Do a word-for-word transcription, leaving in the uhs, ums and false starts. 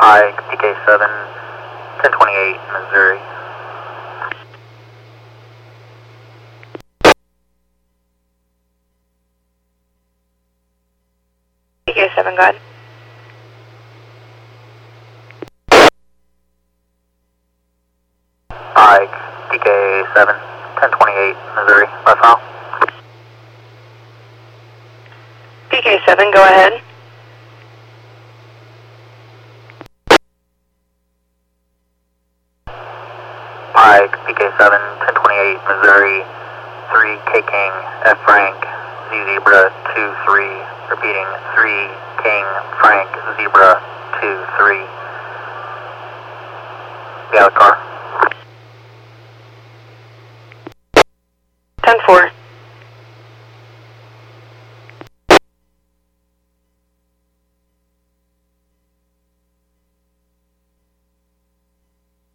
Mike, P K seven, ten twenty-eight, Missouri. P K seven, go ahead. Mike, P K seven, ten twenty-eight, Missouri, left file. P K seven, go ahead. Mike, P K seven, ten twenty-eight, Missouri, three K King, F Frank, Z Zebra, two three, repeating, three King, Frank, Zebra, two three. Be out of car. ten four.